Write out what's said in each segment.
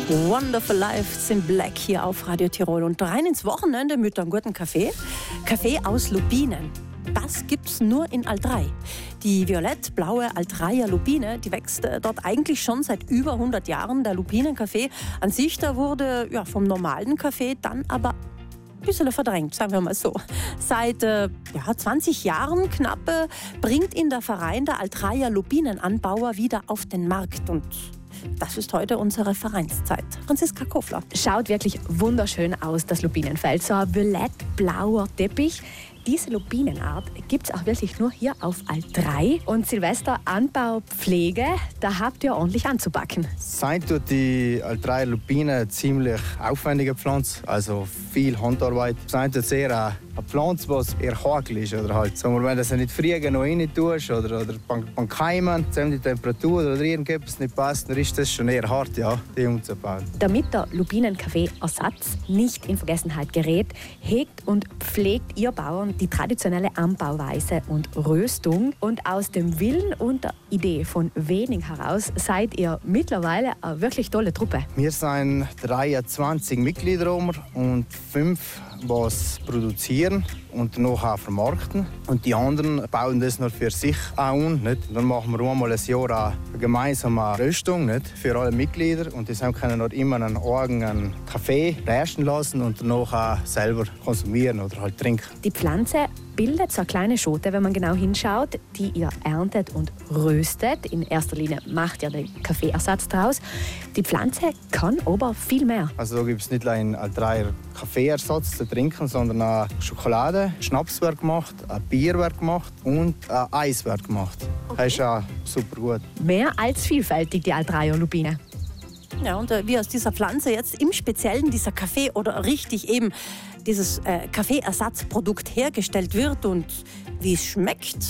Wonderful Life in Black hier auf Radio Tirol und rein ins Wochenende mit einem guten Kaffee. Kaffee aus Lupinen. Das gibt's nur in Aldrei. Die violett-blaue Aldreier Lupine, die wächst dort eigentlich schon seit über 100 Jahren. Der Lupinenkaffee an sich, der wurde vom normalen Kaffee dann aber ein bisschen verdrängt, sagen wir mal so. Seit 20 Jahren knapp bringt ihn der Verein der Aldreier Lupinenanbauer wieder auf den Markt. Und das ist heute unsere Vereinszeit. Franziska Kofler. Schaut wirklich wunderschön aus, das Lupinenfeld. So ein violett-blauer Teppich. Diese Lupinenart gibt es auch wirklich nur hier auf Aldrei. Und Silvester, Anbau, Pflege, da habt ihr ordentlich anzupacken. Sein tut die Aldreier Lupine ziemlich aufwendige Pflanze, also viel Handarbeit. Sein tut sehr eine Pflanze, die eher hagel ist. Oder halt, sagen wir, wenn du sie nicht frieren noch rein tust oder beim Keimen, die Temperatur oder irgendetwas nicht passt, dann ist das schon eher hart, die umzubauen. Damit der Lupinenkaffee-Ersatz nicht in Vergessenheit gerät, hegt und pflegt ihr Bauern die traditionelle Anbauweise und Röstung. Und aus dem Willen und der Idee von Wening heraus seid ihr mittlerweile eine wirklich tolle Truppe. Wir sind 23 Mitglieder und 5 was produzieren und noch auch vermarkten. Und die anderen bauen das noch für sich auch an. Nicht? Dann machen wir einmal ein Jahr eine gemeinsame Röstung, nicht? Für alle Mitglieder. Und deshalb können wir immer einen eigenen Kaffee rösten lassen und danach auch selber konsumieren oder halt trinken. Die Pflanze bildet so eine kleine Schote, wenn man genau hinschaut, die ihr erntet und röstet. In erster Linie macht ihr den Kaffeeersatz daraus. Die Pflanze kann aber viel mehr. Also da gibt es nicht nur einen Aldreier Kaffeeersatz zu trinken, sondern auch Schokolade, Schnaps wird gemacht, ein Bier wird gemacht und ein Eis wird gemacht. Okay. Das ist auch super gut. Mehr als vielfältig die Aldreier Lupine. Ja, und wie aus dieser Pflanze jetzt im Speziellen dieser Kaffee oder richtig eben dieses Kaffeeersatzprodukt hergestellt wird und wie es schmeckt,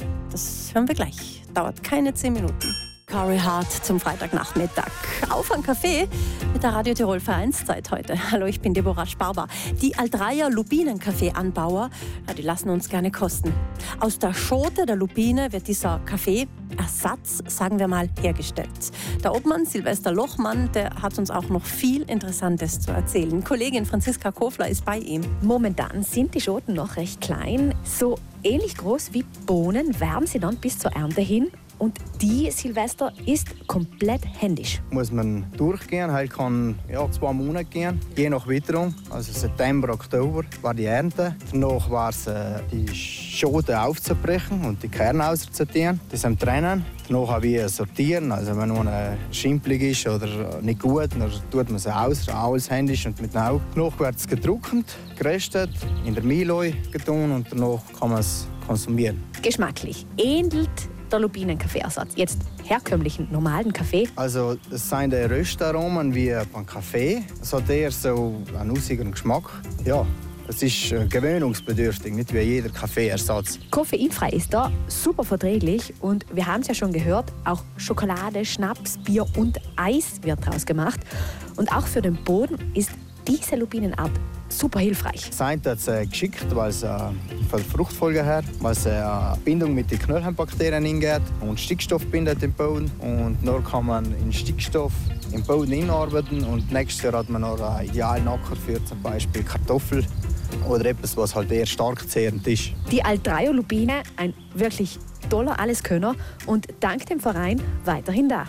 das hören wir gleich. Dauert keine 10 Minuten. Corey Hart zum Freitagnachmittag. Auf einen Kaffee mit der Radio Tirol Vereinszeit heute. Hallo, ich bin Deborah Sparber. Die Aldreier Lupinenkaffeeanbauer, die lassen uns gerne kosten. Aus der Schote der Lupine wird dieser Kaffeeersatz, sagen wir mal, hergestellt. Der Obmann Silvester Lochmann, der hat uns auch noch viel Interessantes zu erzählen. Kollegin Franziska Kofler ist bei ihm. Momentan sind die Schoten noch recht klein. So ähnlich groß wie Bohnen werden sie dann bis zur Ernte hin. Und die, Silvester, ist komplett händisch. Muss man durchgehen, halt kann 2 Monate gehen, je nach Witterung. Also September, Oktober war die Ernte. Danach war es die Schote aufzubrechen und die Kerne auszusortieren. Das am Trennen. Danach auch wieder sortieren. Also wenn eine schimpelig ist oder nicht gut, dann tut man sie aus, alles händisch und mit dem Auge. Danach wird es gedruckt, geröstet, in der Milch getan und danach kann man es konsumieren. Geschmacklich ähnelt der Lupinenkaffeeersatz jetzt herkömmlichen, normalen Kaffee? Also es sind Röstaromen wie beim Kaffee. Es hat eher so einen nussigen Geschmack. Ja, es ist gewöhnungsbedürftig, nicht wie jeder Kaffeeersatz. Koffeinfrei ist da, super verträglich und wir haben es ja schon gehört, auch Schokolade, Schnaps, Bier und Eis wird daraus gemacht. Und auch für den Boden ist diese Lupinenart super hilfreich. Sein hat es geschickt, weil es von der Fruchtfolge her, weil es eine Bindung mit den Knöllchenbakterien hingeht und Stickstoff bindet im Boden. Und dann kann man in Stickstoff im Boden hinarbeiten und nächstes Jahr hat man noch einen idealen Acker für zum Beispiel Kartoffel oder etwas, was halt eher stark zehrend ist. Die Aldreier Lupine, ein wirklich toller Alleskönner und dank dem Verein weiterhin da.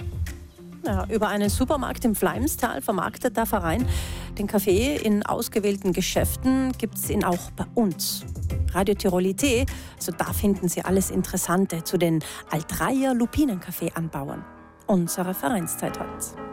Ja, über einen Supermarkt im Fleimstal vermarktet der Verein den Kaffee in ausgewählten Geschäften, gibt es ihn auch bei uns. Radio Tirolité, also da finden Sie alles Interessante zu den Aldreier Lupinenkaffeeanbauern. Unsere Vereinszeit heute.